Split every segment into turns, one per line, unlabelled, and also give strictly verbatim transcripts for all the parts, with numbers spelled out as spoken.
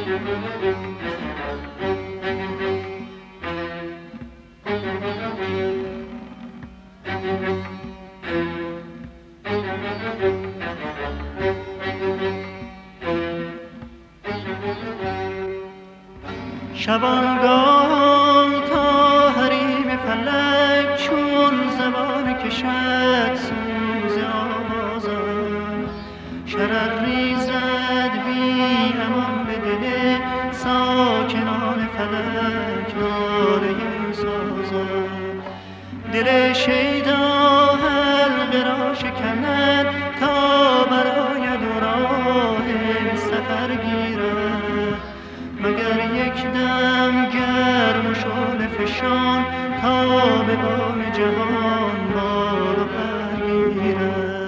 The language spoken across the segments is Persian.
شبانگاه تا حریم فلک چون زبان کشد سوز آوازم، شرر ریزد بی امان به دل ساکنان فلک ناله سازم. دل شیدا حلقه را شکند تا براید و راه سفر گیرد، مگر یک دم گرم و شعله فشان تا به بام جهان بال و پر گیرد.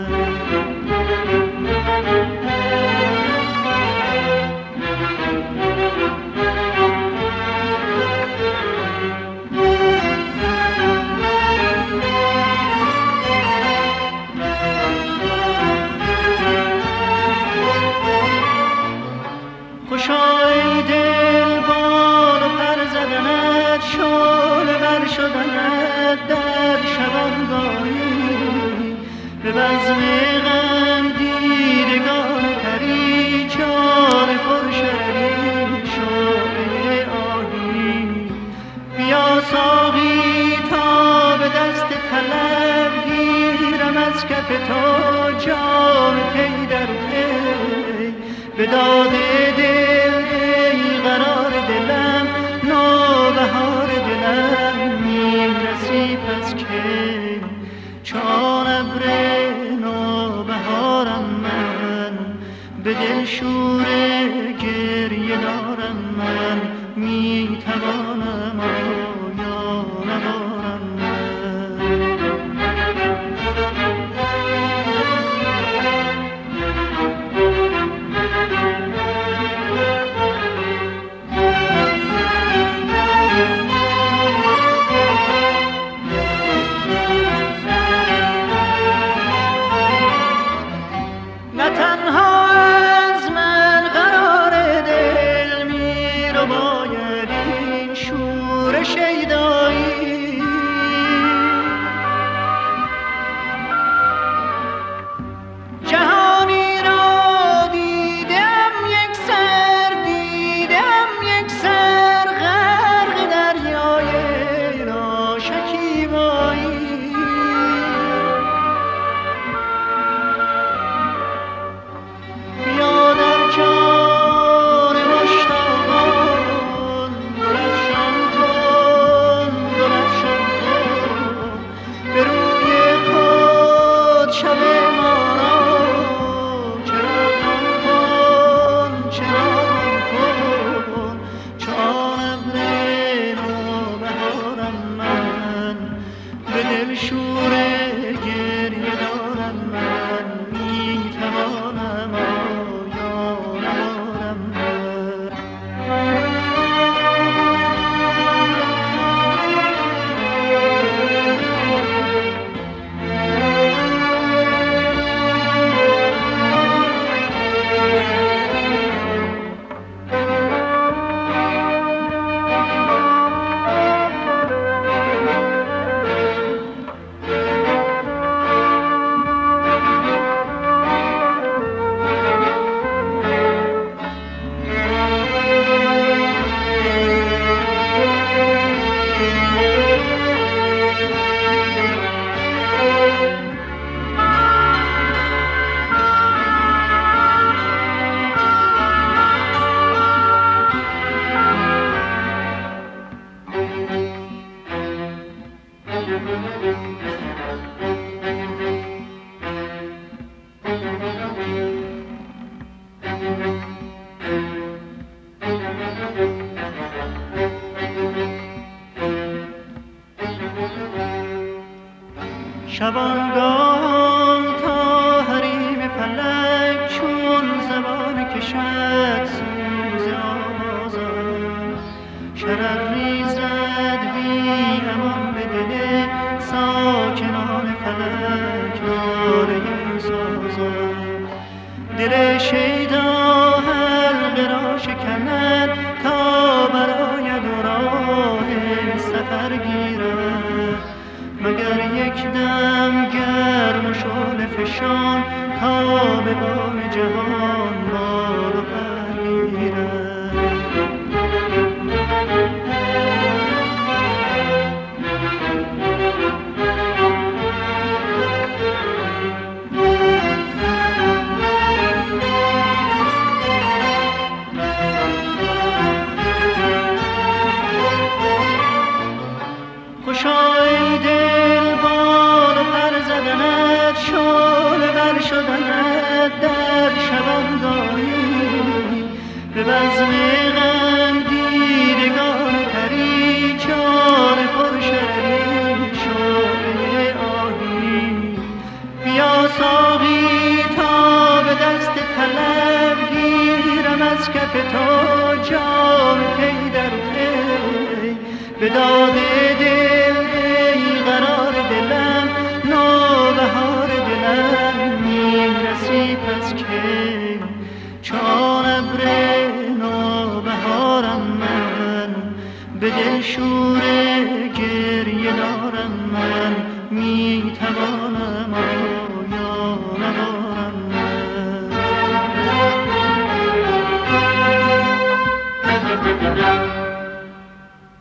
خوشا ای دل بال و پر زدنت، شعله ور شدنت در شبانگاهی، به بزم غم دیدگان پری جان پر شرری شعله آهی. بیا ساقی تا به دست طلب گیرم از کف تو جام پی در پی، به داد دل ای قرار دلم نوبهار دلم میرسی پس که چون ابر نوبهارم من، به دل شور گریه دارم من، میتوانم آیا نبارم من. نه تنها از من قرار دل می رو باید این شور شیدایی، جهانی را دیدم یک سر دیدم یک سر غرق دریای ناشکیبایی. شبانگاه تا حریم فلک چون زبان کشد سوز آوازم، شرر ریزد بی امان به دل ساکنان فلک ناله سازم. دل شیدا حلقه را شکند بزند تا برآید و راه سفر گیرد، مگر یک دم گرم و شعله فشان تا به بام جهان بال و پر گیرد. خوشا ای دل بال و پر زدنت، شعله ور شدنت در شبانگاهی، به بزم غم دیدگان تری جان پر شرری شعله آهی. بیا ساقی تا به دست طلب گیرم از کف تو جام پی در پی، به داد دل ای قرار دلم نوبهار دلم میرسی پس کی، چون ابر نوبهارم من به دل شور گریه دارم من، میتوانم آیا نبارم من.